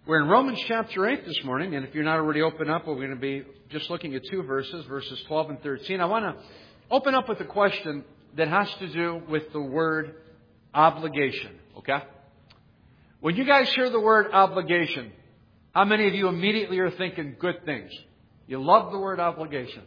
We're in Romans chapter 8 this morning, and if you're not already open up, we're going to be just looking at two verses, verses 12 and 13. I want to open up with a question that has to do with the word obligation, okay? When you guys hear the word obligation, how many of you immediately are thinking good things? You love the word obligation.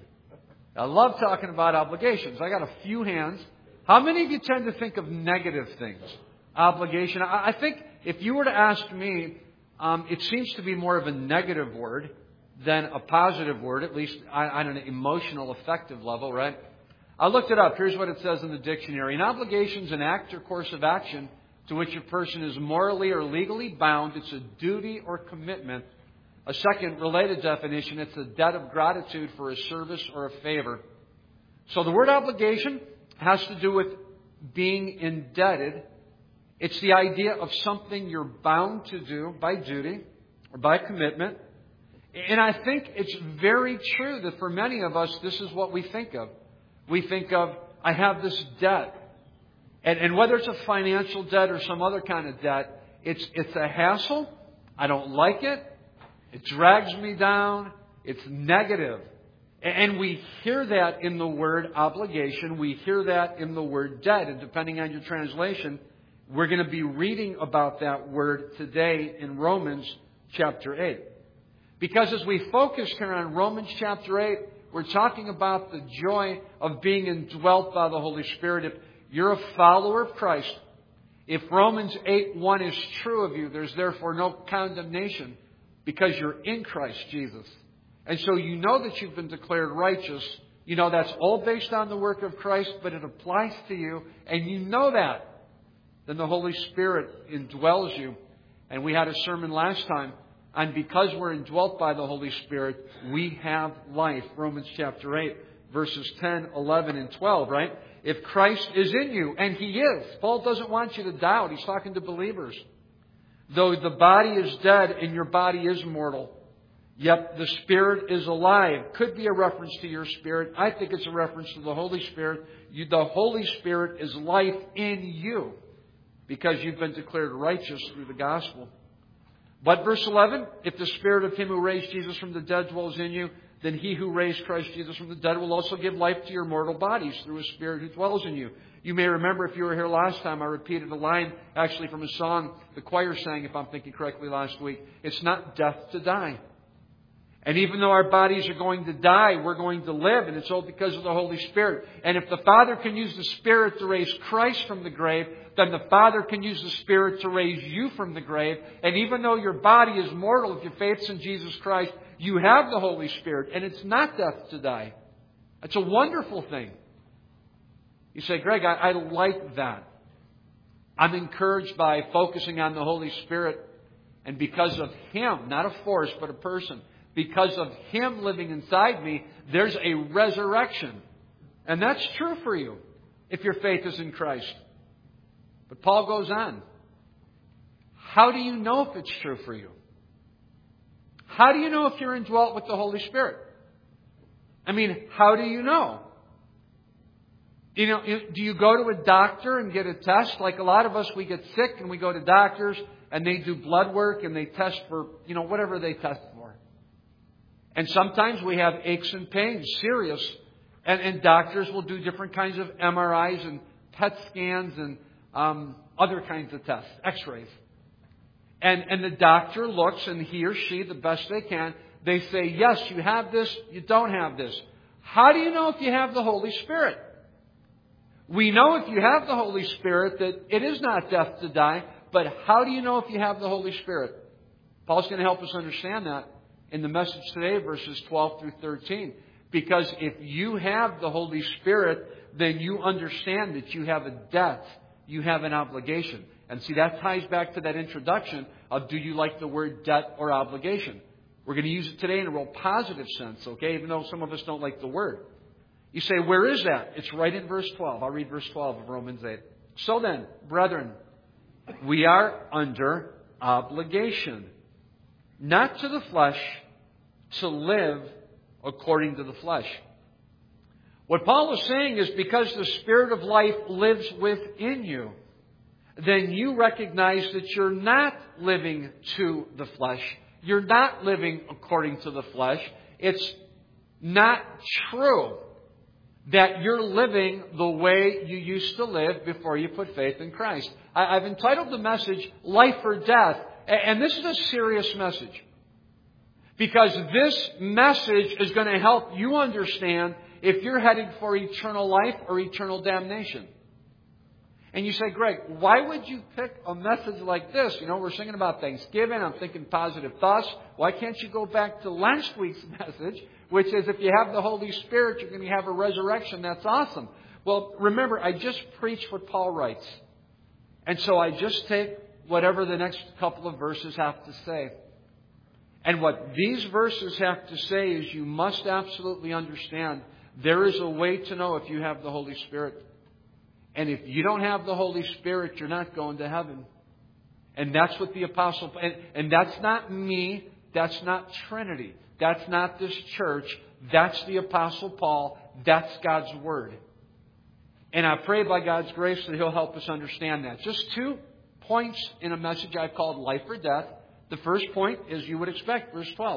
I love talking about obligations. I got a few hands. How many of you tend to think of negative things? Obligation. I think if you were to ask me, it seems to be more of a negative word than a positive word, at least on an emotional, effective level, right? I looked it up. Here's what it says in the dictionary. An obligation is an act or course of action to which a person is morally or legally bound. It's a duty or commitment. A second related definition, it's a debt of gratitude for a service or a favor. So the word obligation has to do with being indebted. It's the idea of something you're bound to do by duty or by commitment. And I think it's very true that for many of us, this is what we think of. We think of, I have this debt. And whether it's a financial debt or some other kind of debt, it's a hassle. I don't like it. It drags me down. It's negative. And we hear that in the word obligation. We hear that in the word debt. And depending on your translation, we're going to be reading about that word today in Romans chapter 8. Because as we focus here on Romans chapter 8, we're talking about the joy of being indwelt by the Holy Spirit. If you're a follower of Christ, if Romans 8:1 is true of you, there's therefore no condemnation because you're in Christ Jesus. And so you know that you've been declared righteous. You know that's all based on the work of Christ, but it applies to you. And you know that. Then the Holy Spirit indwells you. And we had a sermon last time on because we're indwelt by the Holy Spirit, we have life. Romans chapter 8, verses 10, 11, and 12, right? If Christ is in you, and He is. Paul doesn't want you to doubt. He's talking to believers. Though the body is dead and your body is mortal, yet the Spirit is alive. Could be a reference to your spirit. I think it's a reference to the Holy Spirit. The Holy Spirit is life in you because you've been declared righteous through the gospel. But verse 11, if the Spirit of Him who raised Jesus from the dead dwells in you, then He who raised Christ Jesus from the dead will also give life to your mortal bodies through His Spirit who dwells in you. You may remember if you were here last time, I repeated a line actually from a song the choir sang, if I'm thinking correctly, last week. It's not death to die. And even though our bodies are going to die, we're going to live, and it's all because of the Holy Spirit. And if the Father can use the Spirit to raise Christ from the grave, then the Father can use the Spirit to raise you from the grave. And even though your body is mortal, if your faith's in Jesus Christ, you have the Holy Spirit, and it's not death to die. It's a wonderful thing. You say, Greg, I like that. I'm encouraged by focusing on the Holy Spirit, and because of Him, not a force, but a person, because of Him living inside me, there's a resurrection. And that's true for you if your faith is in Christ. But Paul goes on. How do you know if it's true for you? How do you know if you're indwelt with the Holy Spirit? I mean, how do you know? You know, do you go to a doctor and get a test? Like a lot of us, we get sick and we go to doctors and they do blood work and they test for, whatever they test for. And sometimes we have aches and pains, serious. And doctors will do different kinds of MRIs and PET scans and other kinds of tests, x-rays. And the doctor looks, and he or she, the best they can, they say, yes, you have this, you don't have this. How do you know if you have the Holy Spirit? We know if you have the Holy Spirit that it is not death to die, but how do you know if you have the Holy Spirit? Paul's going to help us understand that in the message today, verses 12 through 13. Because if you have the Holy Spirit, then you understand that you have a debt, you have an obligation. And see, that ties back to that introduction of do you like the word debt or obligation? We're going to use it today in a real positive sense, okay, even though some of us don't like the word. You say, where is that? It's right in verse 12. I'll read verse 12 of Romans 8. So then, brethren, we are under obligation, not to the flesh, to live according to the flesh. What Paul is saying is because the Spirit of life lives within you, then you recognize that you're not living to the flesh. You're not living according to the flesh. It's not true that you're living the way you used to live before you put faith in Christ. I've entitled the message, Life or Death. And this is a serious message. Because this message is going to help you understand if you're headed for eternal life or eternal damnation. And you say, Greg, why would you pick a message like this? You know, we're singing about Thanksgiving. I'm thinking positive thoughts. Why can't you go back to last week's message, which is if you have the Holy Spirit, you're going to have a resurrection. That's awesome. Well, remember, I just preached what Paul writes. And so I just take whatever the next couple of verses have to say. And what these verses have to say is you must absolutely understand there is a way to know if you have the Holy Spirit. And if you don't have the Holy Spirit, you're not going to heaven. And that's what the Apostle... And that's not me. That's not Trinity. That's not this church. That's the Apostle Paul. That's God's Word. And I pray by God's grace that He'll help us understand that. Just 2 points in a message I've called Life or Death. The first point is you would expect, verse 12.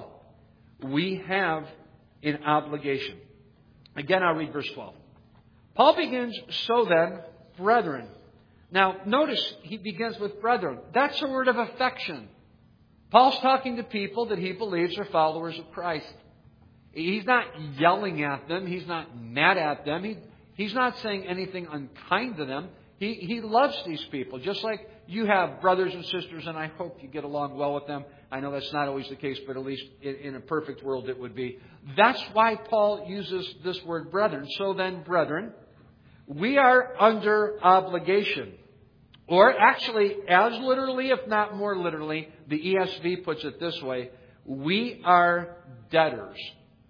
We have an obligation. Again, I'll read verse 12. Paul begins, so then, brethren. Now, notice he begins with brethren. That's a word of affection. Paul's talking to people that he believes are followers of Christ. He's not yelling at them. He's not mad at them. He's not saying anything unkind to them. He loves these people, just like you have brothers and sisters, and I hope you get along well with them. I know that's not always the case, but at least in a perfect world it would be. That's why Paul uses this word brethren. So then, brethren, we are under obligation. Or actually, as literally, if not more literally, the ESV puts it this way, we are debtors.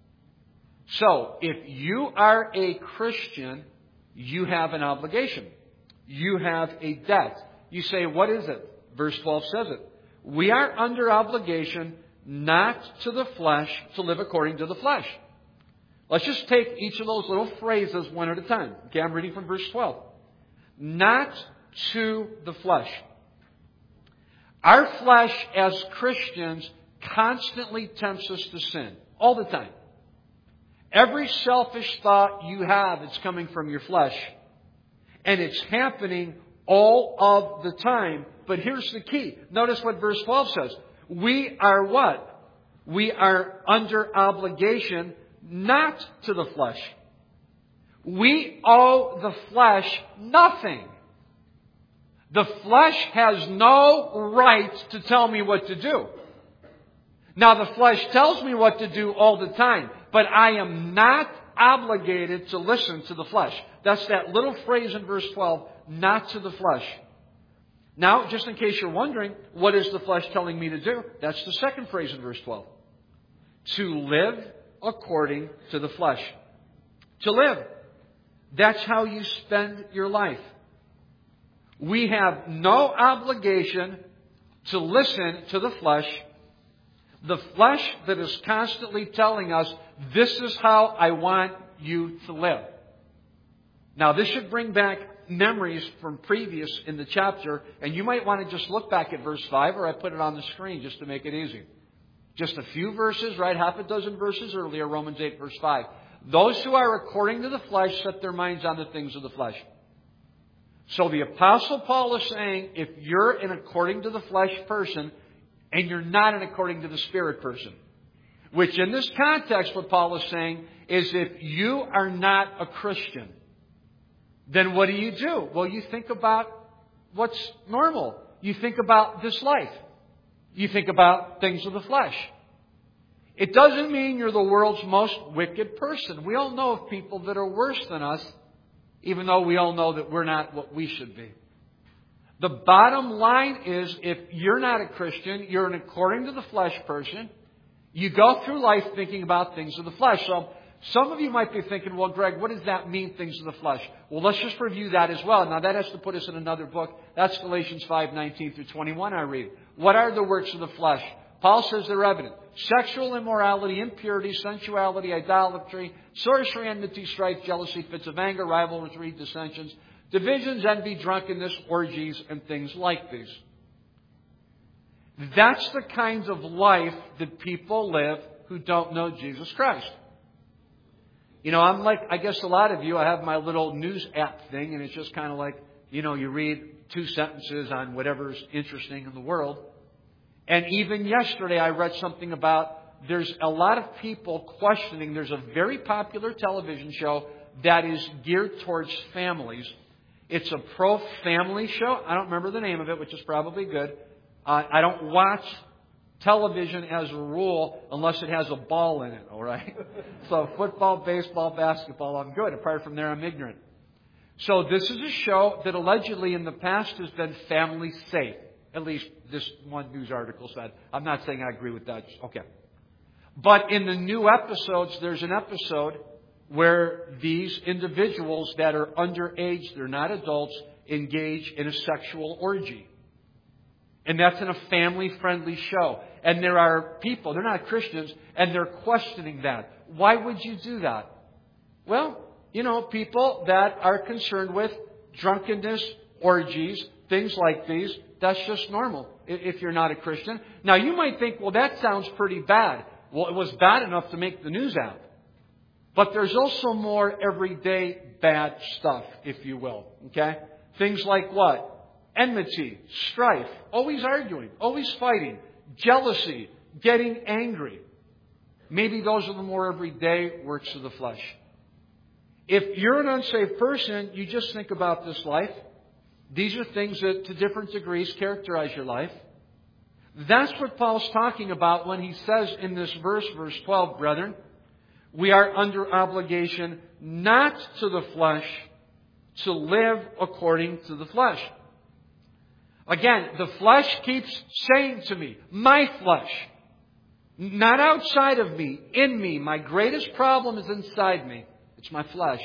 So, if you are a Christian, you have an obligation. You have a debt. You say, what is it? Verse 12 says it. We are under obligation not to the flesh to live according to the flesh. Let's just take each of those little phrases one at a time. Okay, I'm reading from verse 12. Not to the flesh. Our flesh as Christians constantly tempts us to sin. All the time. Every selfish thought you have is coming from your flesh. And it's happening all of the time. But here's the key. Notice what verse 12 says. We are what? We are under obligation not to the flesh. We owe the flesh nothing. The flesh has no right to tell me what to do. Now, the flesh tells me what to do all the time, but I am not obligated to listen to the flesh. That's that little phrase in verse 12, not to the flesh. Now, just in case you're wondering, what is the flesh telling me to do? That's the second phrase in verse 12. To live according to the flesh. To live. That's how you spend your life. We have no obligation to listen to the flesh. The flesh that is constantly telling us, this is how I want you to live. Now, this should bring back memories from previous in the chapter, and you might want to just look back at verse 5, or I put it on the screen just to make it easy. Just a few verses, right? Half a dozen verses earlier, Romans 8, verse 5. Those who are according to the flesh set their minds on the things of the flesh. So the Apostle Paul is saying, if you're an according to the flesh person, and you're not an according to the Spirit person. Which in this context, what Paul is saying is if you are not a Christian, then what do? Well, you think about what's normal. You think about this life. You think about things of the flesh. It doesn't mean you're the world's most wicked person. We all know of people that are worse than us, even though we all know that we're not what we should be. The bottom line is, if you're not a Christian, you're an according to the flesh person, you go through life thinking about things of the flesh. So some of you might be thinking, well, Greg, what does that mean, things of the flesh? Well, let's just review that as well. Now, that has to put us in another book. That's Galatians 5:19 through 21 I read. What are the works of the flesh? Paul says they're evident. Sexual immorality, impurity, sensuality, idolatry, sorcery, enmity, strife, jealousy, fits of anger, rivalry, dissensions, Divisions, envy, drunkenness, orgies, and things like these. That's the kinds of life that people live who don't know Jesus Christ. You know, I'm like, I guess a lot of you, I have my little news app thing, and it's just kind of like, you know, you read 2 sentences on whatever's interesting in the world. And even yesterday I read something about there's a lot of people questioning. There's a very popular television show that is geared towards families. It's a pro-family show. I don't remember the name of it, which is probably good. I don't watch television as a rule unless it has a ball in it, all right? So football, baseball, basketball, I'm good. Apart from there, I'm ignorant. So this is a show that allegedly in the past has been family safe. At least this one news article said. I'm not saying I agree with that. Okay. But in the new episodes, there's an episode where these individuals that are underage, they're not adults, engage in a sexual orgy. And that's in a family-friendly show. And there are people, they're not Christians, and they're questioning that. Why would you do that? Well, you know, people that are concerned with drunkenness, orgies, things like these, that's just normal if you're not a Christian. Now, you might think, well, that sounds pretty bad. Well, it was bad enough to make the news out. But there's also more everyday bad stuff, if you will. Okay? Things like what? Enmity, strife, always arguing, always fighting, jealousy, getting angry. Maybe those are the more everyday works of the flesh. If you're an unsaved person, you just think about this life. These are things that to different degrees characterize your life. That's what Paul's talking about when he says in this verse 12, brethren, we are under obligation not to the flesh to live according to the flesh. Again, the flesh keeps saying to me, my flesh, not outside of me, in me. My greatest problem is inside me. It's my flesh.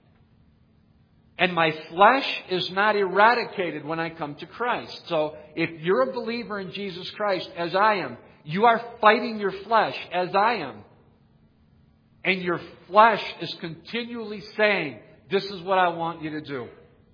And my flesh is not eradicated when I come to Christ. So if you're a believer in Jesus Christ, as I am, you are fighting your flesh as I am. And your flesh is continually saying, this is what I want you to do.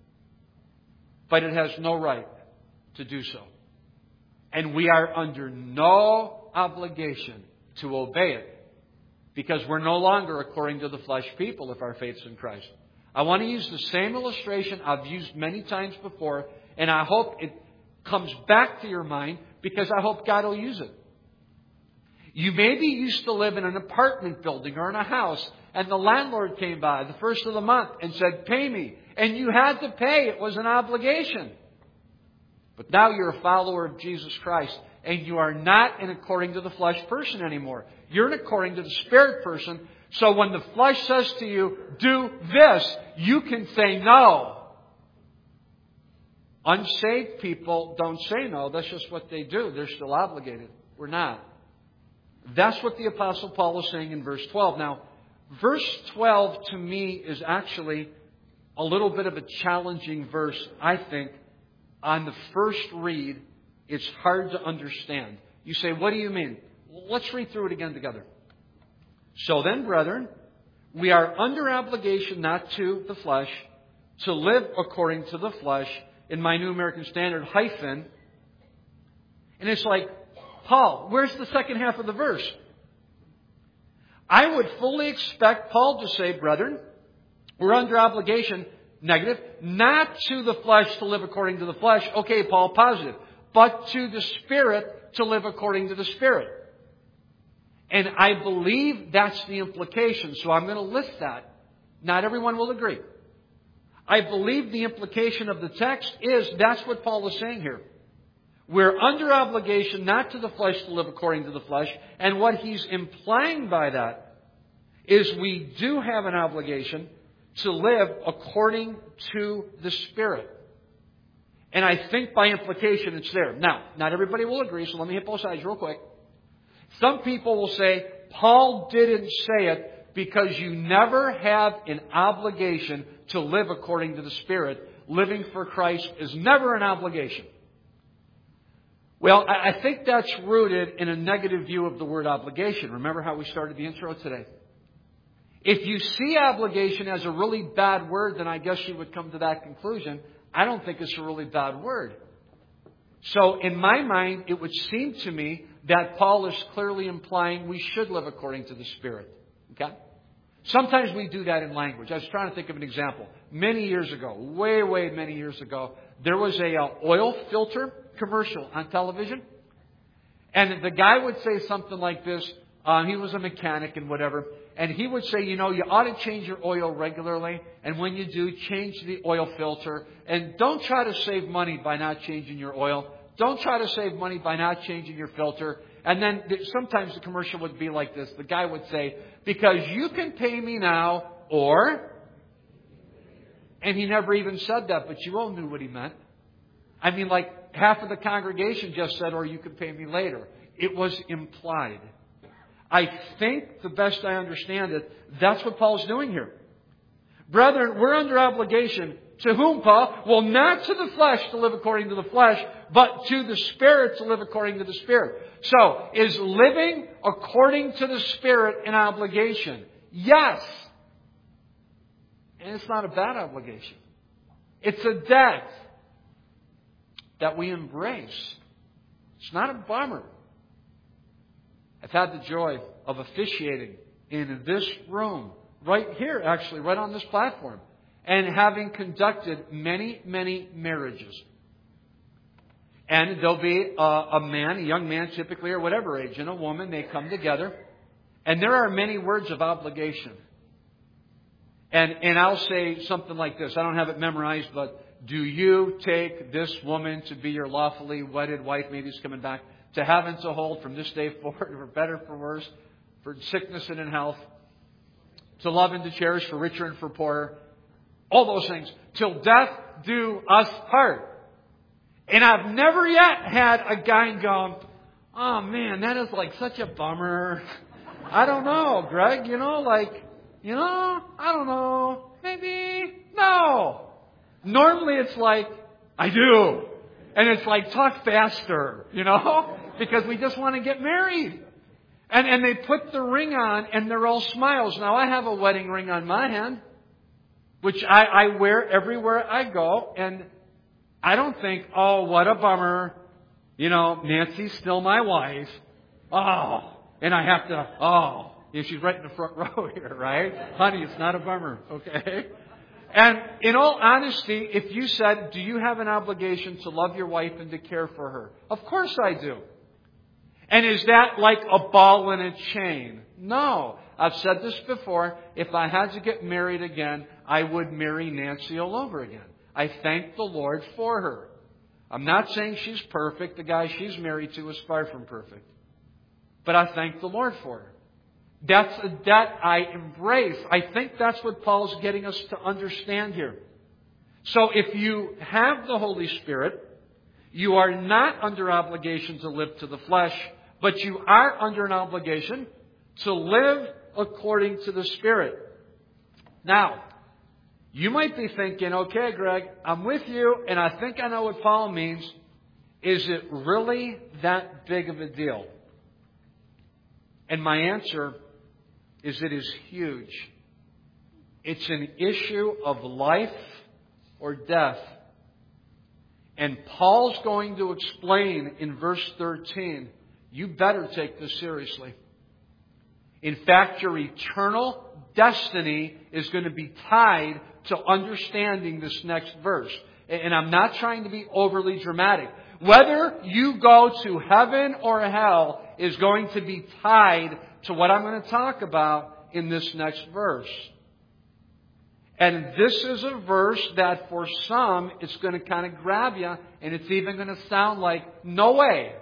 But it has no right to do so. And we are under no obligation to obey it. Because we're no longer according to the flesh people if our faith's in Christ. I want to use the same illustration I've used many times before, and I hope it comes back to your mind because I hope God will use it. You maybe used to live in an apartment building or in a house, and the landlord came by the first of the month and said, pay me. And you had to pay. It was an obligation. But now you're a follower of Jesus Christ, and you are not an according to the flesh person anymore. You're an according to the Spirit person. So when the flesh says to you, do this, you can say no. Unsaved people don't say no. That's just what they do. They're still obligated. We're not. That's what the Apostle Paul is saying in verse 12. Now, verse 12 to me is actually a little bit of a challenging verse, I think. On the first read, it's hard to understand. You say, what do you mean? Well, let's read through it again together. So then, brethren, we are under obligation not to the flesh, to live according to the flesh, in my New American Standard, hyphen. And it's like, Paul, where's the second half of the verse? I would fully expect Paul to say, brethren, we're under obligation, negative, not to the flesh to live according to the flesh. Okay, Paul, positive. But to the Spirit to live according to the Spirit. And I believe that's the implication. So I'm going to list that. Not everyone will agree. I believe the implication of the text is that's what Paul is saying here. We're under obligation not to the flesh to live according to the flesh. And what he's implying by that is we do have an obligation to live according to the Spirit. And I think by implication it's there. Now, not everybody will agree, so let me hit both sides real quick. Some people will say, Paul didn't say it because you never have an obligation to live according to the Spirit. Living for Christ is never an obligation. Well, I think that's rooted in a negative view of the word obligation. Remember how we started the intro today? If you see obligation as a really bad word, then I guess you would come to that conclusion. I don't think it's a really bad word. So in my mind, it would seem to me that Paul is clearly implying we should live according to the Spirit. Okay? Sometimes we do that in language. I was trying to think of an example. Many years ago, way many years ago, there was a oil filter commercial on television. And the guy would say something like this. He was a mechanic and whatever. And he would say, you ought to change your oil regularly. And when you do, change the oil filter. And don't try to save money by not changing your oil. Don't try to save money by not changing your filter. And then sometimes the commercial would be like this. The guy would say, because you can pay me now or... And he never even said that, but you all knew what he meant. I mean, like half of the congregation just said, or you can pay me later. It was implied. I think, the best I understand it, that's what Paul's doing here. Brethren, we're under obligation. To whom, Paul? Well, not to the flesh to live according to the flesh, but to the Spirit to live according to the Spirit. So, is living according to the Spirit an obligation? Yes. And it's not a bad obligation. It's a debt that we embrace. It's not a bummer. I've had the joy of officiating in this room, right here actually, right on this platform, and having conducted many marriages. And there'll be a man, a young man typically, or whatever age, and a woman, they come together, and there are many words of obligation. And I'll say something like this. I don't have it memorized, but do you take this woman to be your lawfully wedded wife? Maybe it's coming back. To have and to hold from this day forward, for better, for worse, for sickness and in health. To love and to cherish, for richer and for poorer. All those things. Till death do us part. And I've never yet had a guy go, oh man, that is like such a bummer. I don't know, Greg, I don't know. Maybe. No. Normally it's like, I do. And it's like, talk faster, because we just want to get married. And they put the ring on and they're all smiles. Now I have a wedding ring on my hand, which I wear everywhere I go. And I don't think, oh, what a bummer. Nancy's still my wife. Oh, and I have to, she's right in the front row here, right? Honey, it's not a bummer, okay? And in all honesty, if you said, do you have an obligation to love your wife and to care for her? Of course I do. And is that like a ball and a chain? No. I've said this before. If I had to get married again, I would marry Nancy all over again. I thank the Lord for her. I'm not saying she's perfect. The guy she's married to is far from perfect. But I thank the Lord for her. That's a debt I embrace. I think that's what Paul's getting us to understand here. So if you have the Holy Spirit, you are not under obligation to live to the flesh, but you are under an obligation to live according to the Spirit. Now, you might be thinking, okay, Greg, I'm with you, and I think I know what Paul means. Is it really that big of a deal? And my answer is it is huge. It's an issue of life or death. And Paul's going to explain in verse 13, you better take this seriously. In fact, your eternal destiny is going to be tied to understanding this next verse. And I'm not trying to be overly dramatic. Whether you go to heaven or hell is going to be tied to what I'm going to talk about in this next verse. And this is a verse that for some, it's going to kind of grab you, and it's even going to sound like, no way.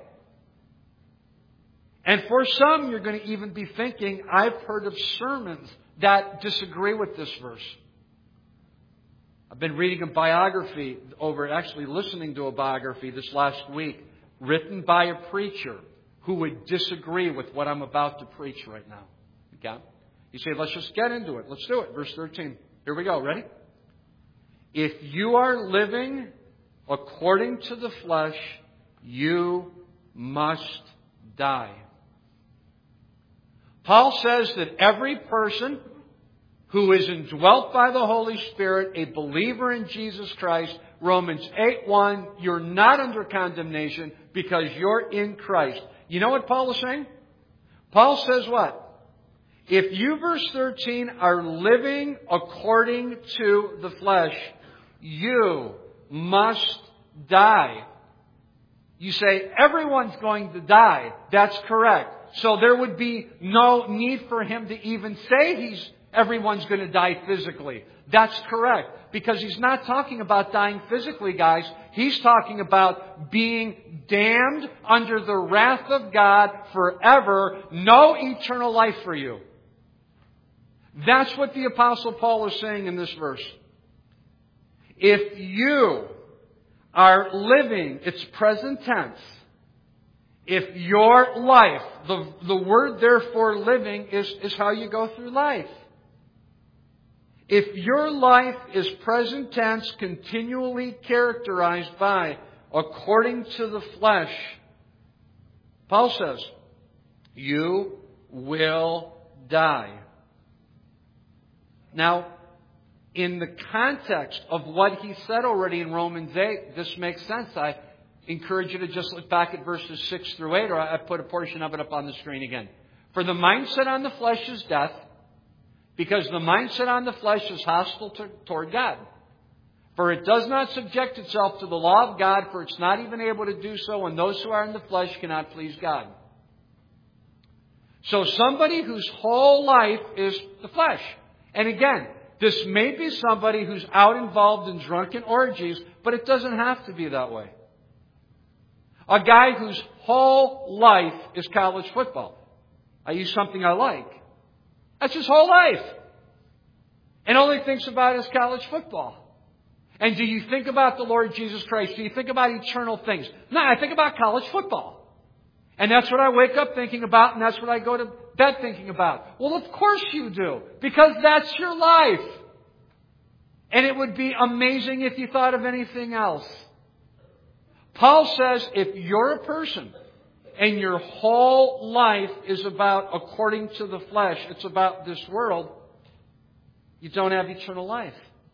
And for some, you're going to even be thinking, I've heard of sermons that disagree with this verse. I've been reading a biography actually listening to a biography this last week, written by a preacher who would disagree with what I'm about to preach right now. Okay? You say, let's just get into it. Let's do it. Verse 13. Here we go. Ready? If you are living according to the flesh, you must die. Paul says that every person who is indwelt by the Holy Spirit, a believer in Jesus Christ, Romans 8:1, you're not under condemnation because you're in Christ. You know what Paul is saying? Paul says what? If you, verse 13, are living according to the flesh, you must die. You say, everyone's going to die. That's correct. So there would be no need for him to even say everyone's going to die physically. That's correct. Because he's not talking about dying physically, guys. He's talking about being damned under the wrath of God forever. No eternal life for you. That's what the Apostle Paul is saying in this verse. If you are living, it's present tense. If your life, the word therefore living is how you go through life. If your life is present tense, continually characterized by according to the flesh, Paul says, you will die. Now, in the context of what he said already in Romans 8, this makes sense. I encourage you to just look back at verses 6 through 8, or I put a portion of it up on the screen again. For the mindset on the flesh is death, because the mindset on the flesh is hostile toward God. For it does not subject itself to the law of God, for it's not even able to do so, and those who are in the flesh cannot please God. So somebody whose whole life is the flesh. And again, this may be somebody who's out involved in drunken orgies, but it doesn't have to be that way. A guy whose whole life is college football. I use something I like. That's his whole life. And all he thinks about is college football. And do you think about the Lord Jesus Christ? Do you think about eternal things? No, I think about college football. And that's what I wake up thinking about, and that's what I go to bed thinking about. Well, of course you do, because that's your life. And it would be amazing if you thought of anything else. Paul says if you're a person and your whole life is about according to the flesh, it's about this world, you don't have eternal life.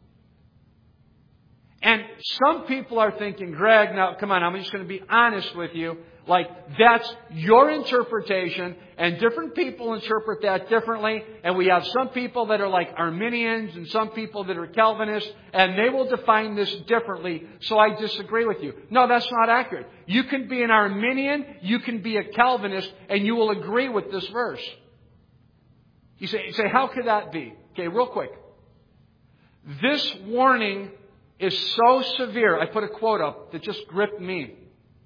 And some people are thinking, Greg, now come on, I'm just going to be honest with you. Like, that's your interpretation, and different people interpret that differently. And we have some people that are like Arminians and some people that are Calvinists, and they will define this differently. So I disagree with you. No, that's not accurate. You can be an Arminian, you can be a Calvinist, and you will agree with this verse. You say, how could that be? Okay, real quick. This warning is so severe. I put a quote up that just gripped me.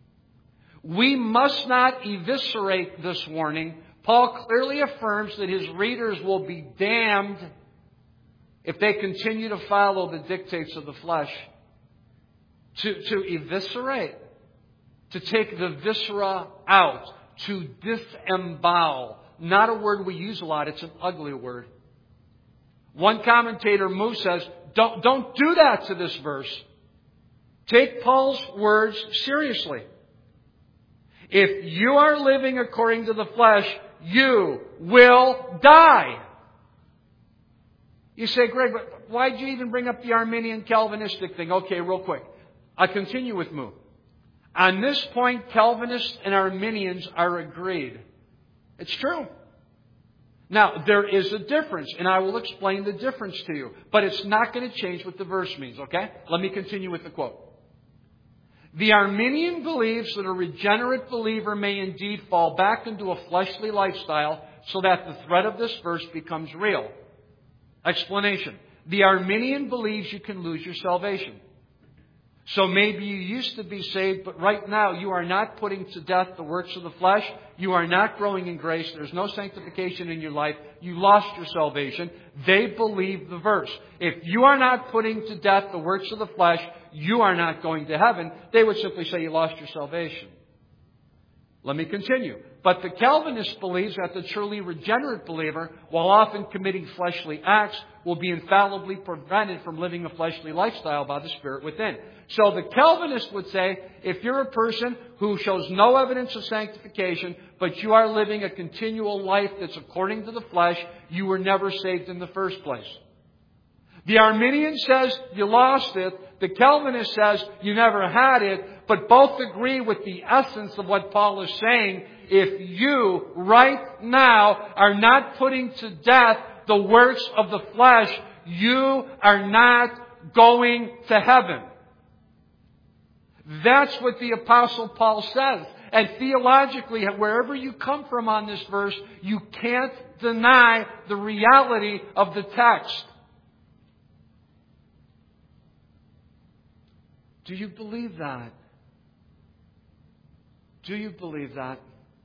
We must not eviscerate this warning. Paul clearly affirms that his readers will be damned if they continue to follow the dictates of the flesh. To eviscerate, to take the viscera out, to disembowel. Not a word we use a lot. It's an ugly word. One commentator, Moo, says, don't do that to this verse. Take Paul's words seriously. If you are living according to the flesh, you will die. You say, Greg, but why did you even bring up the Arminian Calvinistic thing? Okay, real quick. I continue with Moo. On this point, Calvinists and Arminians are agreed. It's true. Now, there is a difference, and I will explain the difference to you. But it's not going to change what the verse means, okay? Let me continue with the quote. The Arminian believes that a regenerate believer may indeed fall back into a fleshly lifestyle so that the threat of this verse becomes real. Explanation. The Arminian believes you can lose your salvation. So maybe you used to be saved, but right now you are not putting to death the works of the flesh. You are not growing in grace. There's no sanctification in your life. You lost your salvation. They believe the verse. If you are not putting to death the works of the flesh, you are not going to heaven. They would simply say you lost your salvation. Let me continue. But the Calvinist believes that the truly regenerate believer, while often committing fleshly acts, will be infallibly prevented from living a fleshly lifestyle by the Spirit within. So the Calvinist would say, if you're a person who shows no evidence of sanctification, but you are living a continual life that's according to the flesh, you were never saved in the first place. The Arminian says you lost it. The Calvinist says you never had it. But both agree with the essence of what Paul is saying. If you, right now, are not putting to death the works of the flesh, you are not going to heaven. That's what the Apostle Paul says. And theologically, wherever you come from on this verse, you can't deny the reality of the text. Do you believe that? Do you believe that?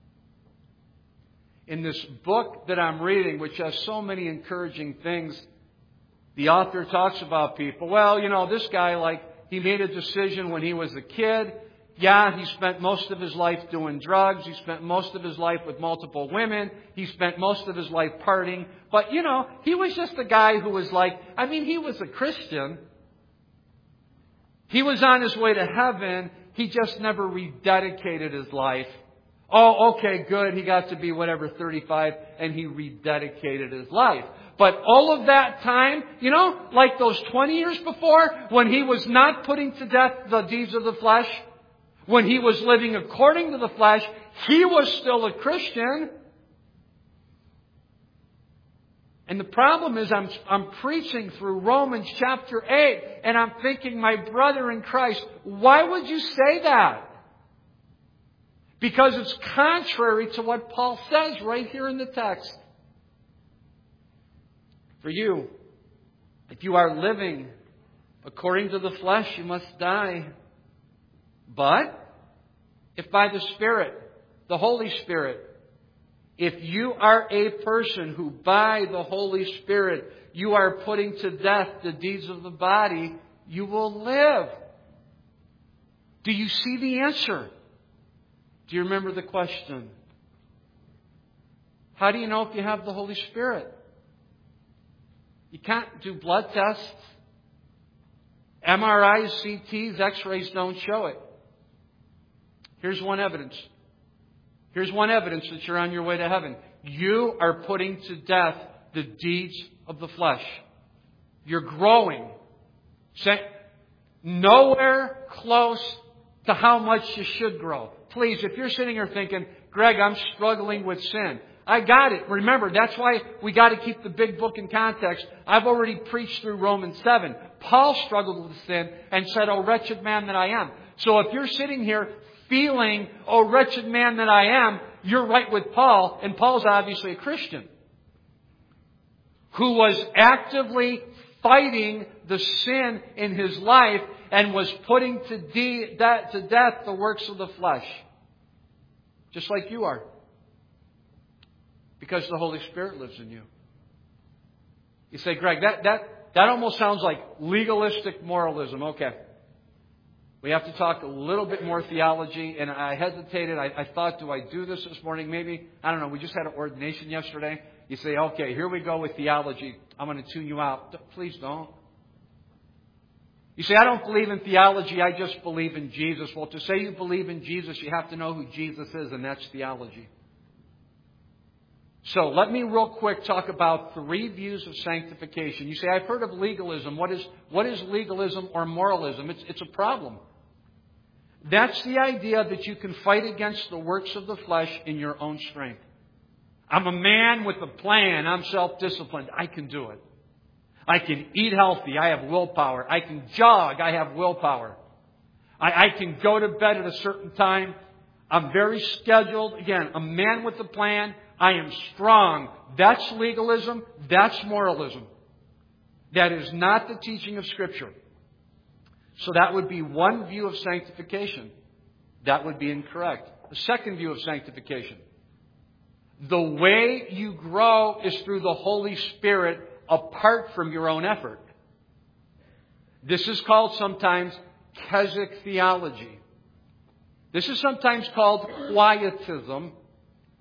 In this book that I'm reading, which has so many encouraging things, the author talks about people. Well, this guy, he made a decision when he was a kid. Yeah, he spent most of his life doing drugs. He spent most of his life with multiple women. He spent most of his life partying. But, he was just a guy who was he was a Christian. He was on his way to heaven. He just never rededicated his life. Oh, okay, good. He got to be 35 and he rededicated his life. But all of that time, like those 20 years before, when he was not putting to death the deeds of the flesh, when he was living according to the flesh, he was still a Christian. And the problem is I'm preaching through Romans chapter 8, and I'm thinking, my brother in Christ, why would you say that? Because it's contrary to what Paul says right here in the text. For you, if you are living according to the flesh, you must die. But if by the Spirit, the Holy Spirit, if you are a person who by the Holy Spirit you are putting to death the deeds of the body, you will live. Do you see the answer? Do you remember the question? How do you know if you have the Holy Spirit? You can't do blood tests. MRIs, CTs, X-rays don't show it. Here's one evidence. Here's one evidence that you're on your way to heaven. You are putting to death the deeds of the flesh. You're growing. Nowhere close to how much you should grow. Please, if you're sitting here thinking, Greg, I'm struggling with sin. I got it. Remember, that's why we got to keep the big book in context. I've already preached through Romans 7. Paul struggled with sin and said, "Oh, wretched man that I am." So if you're sitting here feeling, "Oh, wretched man that I am," you're right with Paul. And Paul's obviously a Christian who was actively fighting the sin in his life and was putting to death the works of the flesh. Just like you are. Because the Holy Spirit lives in you. You say, Greg, that almost sounds like legalistic moralism. Okay. We have to talk a little bit more theology. And I hesitated. I thought, do I do this morning? Maybe. I don't know. We just had an ordination yesterday. You say, okay, here we go with theology. I'm going to tune you out. Please don't. You say, I don't believe in theology. I just believe in Jesus. Well, to say you believe in Jesus, you have to know who Jesus is, and that's theology. So let me real quick talk about 3 views of sanctification. You say, I've heard of legalism. What is legalism or moralism? It's a problem. That's the idea that you can fight against the works of the flesh in your own strength. I'm a man with a plan. I'm self-disciplined. I can do it. I can eat healthy. I have willpower. I can jog. I have willpower. I can go to bed at a certain time. I'm very scheduled. Again, a man with a plan. I am strong. That's legalism. That's moralism. That is not the teaching of Scripture. So that would be one view of sanctification. That would be incorrect. The second view of sanctification. The way you grow is through the Holy Spirit apart from your own effort. This is called sometimes Keswick theology. This is sometimes called quietism.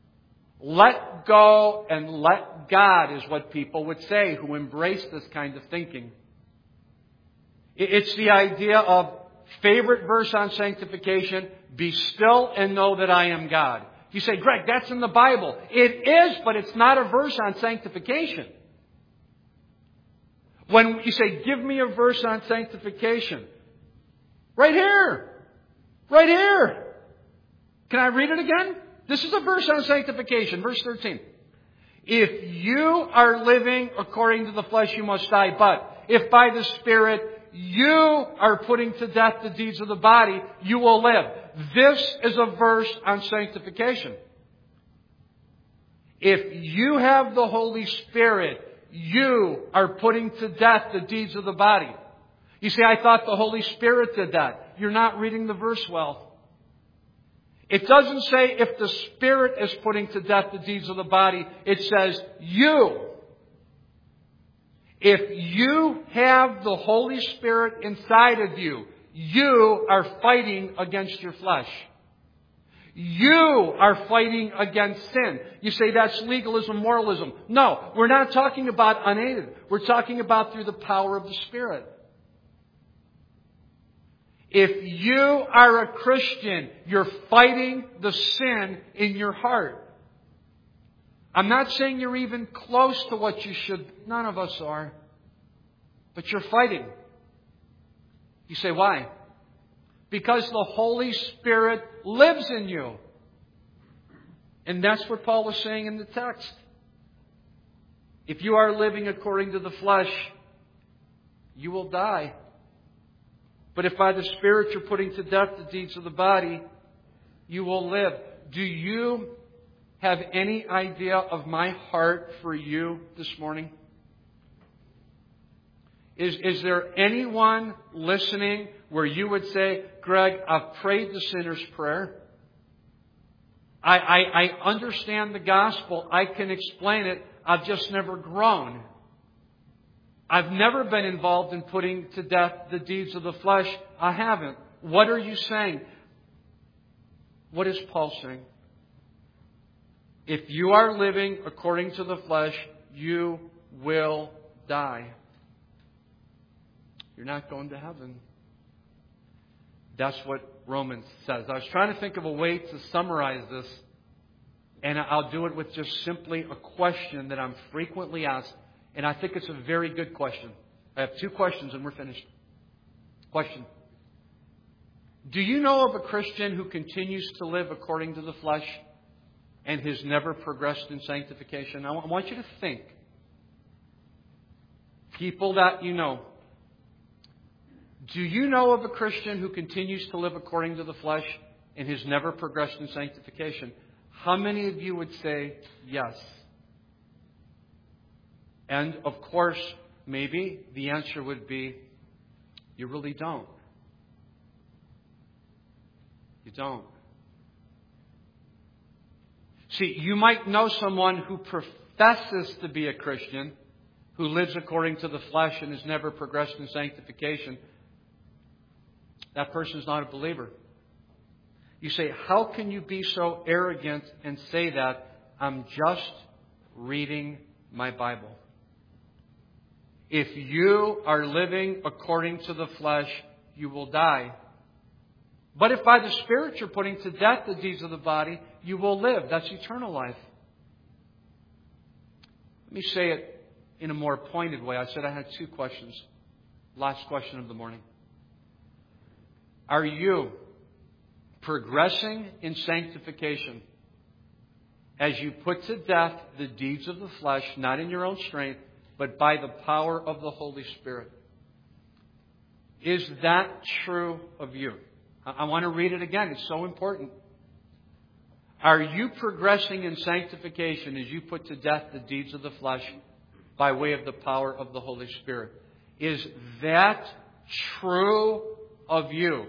Let go and let God is what people would say who embrace this kind of thinking. It's the idea of favorite verse on sanctification, be still and know that I am God. You say, Greg, that's in the Bible. It is, but it's not a verse on sanctification. When you say, give me a verse on sanctification. Right here. Right here. Can I read it again? This is a verse on sanctification. Verse 13. If you are living according to the flesh, you must die. But if by the Spirit you are putting to death the deeds of the body, you will live. This is a verse on sanctification. If you have the Holy Spirit, you are putting to death the deeds of the body. You say, I thought the Holy Spirit did that. You're not reading the verse well. It doesn't say if the Spirit is putting to death the deeds of the body. It says you. If you have the Holy Spirit inside of you, you are fighting against your flesh. You are fighting against sin. You say that's legalism, moralism. No, we're not talking about unaided. We're talking about through the power of the Spirit. If you are a Christian, you're fighting the sin in your heart. I'm not saying you're even close to what you should. None of us are. But you're fighting. You say, why? Because the Holy Spirit lives in you. And that's what Paul was saying in the text. If you are living according to the flesh, you will die. But if by the Spirit you're putting to death the deeds of the body, you will live. Do you have any idea of my heart for you this morning? Is there anyone listening where you would say, Greg, I've prayed the sinner's prayer. I understand the gospel. I can explain it. I've just never grown. I've never been involved in putting to death the deeds of the flesh. I haven't. What are you saying? What is Paul saying? If you are living according to the flesh, you will die. You're not going to heaven. That's what Romans says. I was trying to think of a way to summarize this, and I'll do it with just simply a question that I'm frequently asked. And I think it's a very good question. I have two questions and we're finished. Question. Do you know of a Christian who continues to live according to the flesh and has never progressed in sanctification? I want you to think. People that you know. Do you know of a Christian who continues to live according to the flesh and has never progressed in sanctification? How many of you would say yes? And, of course, maybe the answer would be, you really don't. You don't. See, you might know someone who professes to be a Christian, who lives according to the flesh and has never progressed in sanctification. That person's not a believer. You say, how can you be so arrogant and say that? I'm just reading my Bible. If you are living according to the flesh, you will die. But if by the Spirit you're putting to death the deeds of the body, you will live. That's eternal life. Let me say it in a more pointed way. I said I had two questions. Last question of the morning. Are you progressing in sanctification as you put to death the deeds of the flesh, not in your own strength, but by the power of the Holy Spirit? Is that true of you? I want to read it again. It's so important. Are you progressing in sanctification as you put to death the deeds of the flesh by way of the power of the Holy Spirit? Is that true of you?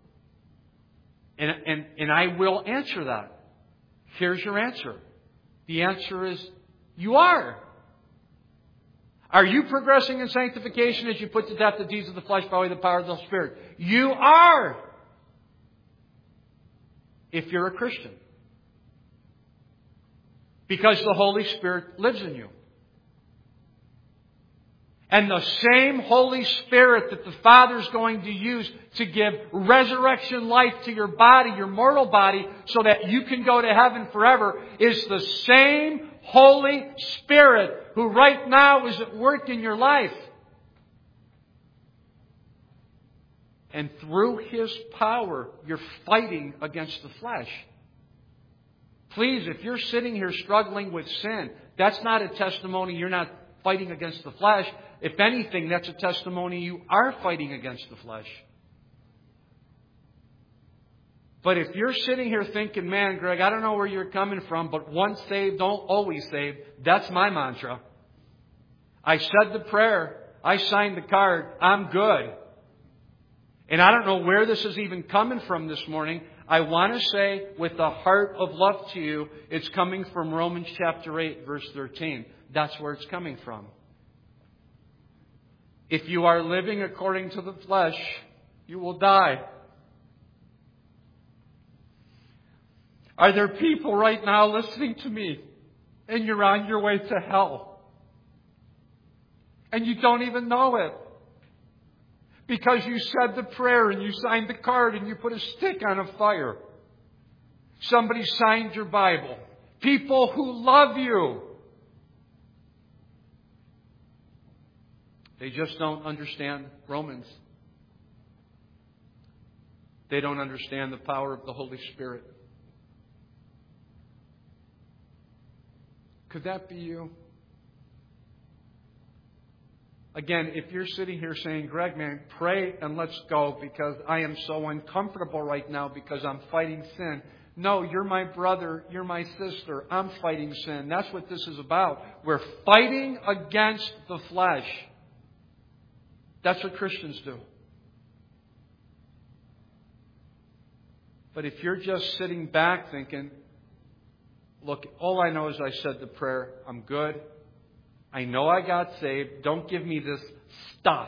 And I will answer that. Here's your answer. The answer is, you are. Are you progressing in sanctification as you put to death the deeds of the flesh by way of the power of the Spirit? You are. If you're a Christian. Because the Holy Spirit lives in you. And the same Holy Spirit that the Father's going to use to give resurrection life to your body, your mortal body, so that you can go to heaven forever, is the same Holy Spirit who right now is at work in your life. And through His power, you're fighting against the flesh. Please, if you're sitting here struggling with sin, that's not a testimony you're not fighting against the flesh. If anything, that's a testimony you are fighting against the flesh. But if you're sitting here thinking, man, Greg, I don't know where you're coming from, but once saved, don't always saved. That's my mantra. I said the prayer. I signed the card. I'm good. And I don't know where this is even coming from this morning. I want to say with a heart of love to you, it's coming from Romans chapter 8, verse 13. That's where it's coming from. If you are living according to the flesh, you will die. Are there people right now listening to me and you're on your way to hell? And you don't even know it. Because you said the prayer and you signed the card and you put a stick on a fire. Somebody signed your Bible. People who love you. They just don't understand Romans. They don't understand the power of the Holy Spirit. Could that be you? Again, if you're sitting here saying, Greg, man, pray and let's go because I am so uncomfortable right now because I'm fighting sin. No, you're my brother. You're my sister. I'm fighting sin. That's what this is about. We're fighting against the flesh. That's what Christians do. But if you're just sitting back thinking, look, all I know is I said the prayer. I'm good. I know I got saved. Don't give me this stuff.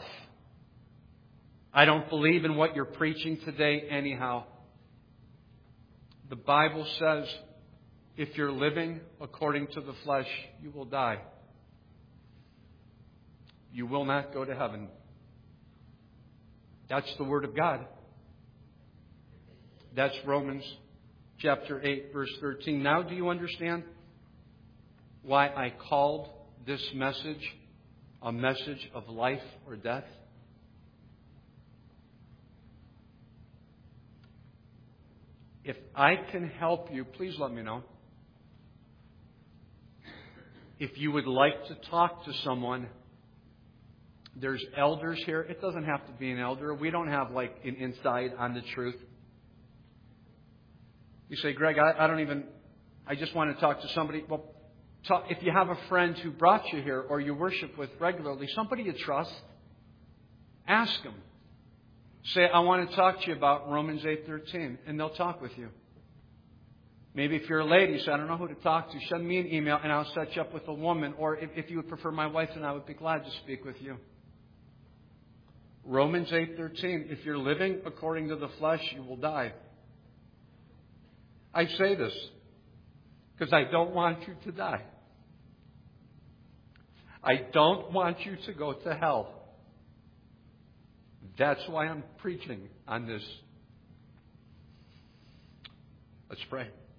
I don't believe in what you're preaching today anyhow. The Bible says if you're living according to the flesh, you will die. You will not go to heaven. That's the Word of God. That's Romans chapter 8, verse 13. Now do you understand why I called this message a message of life or death? If I can help you, please let me know. If you would like to talk to someone, there's elders here. It doesn't have to be an elder. We don't have like an insight on the truth. You say, Greg, I just want to talk to somebody. Well, if you have a friend who brought you here or you worship with regularly, somebody you trust, ask them. Say, I want to talk to you about Romans 8:13, and they'll talk with you. Maybe if you're a lady, say, I don't know who to talk to, send me an email and I'll set you up with a woman. Or if you would prefer my wife, then I would be glad to speak with you. Romans 8:13, if you're living according to the flesh, you will die. I say this because I don't want you to die. I don't want you to go to hell. That's why I'm preaching on this. Let's pray.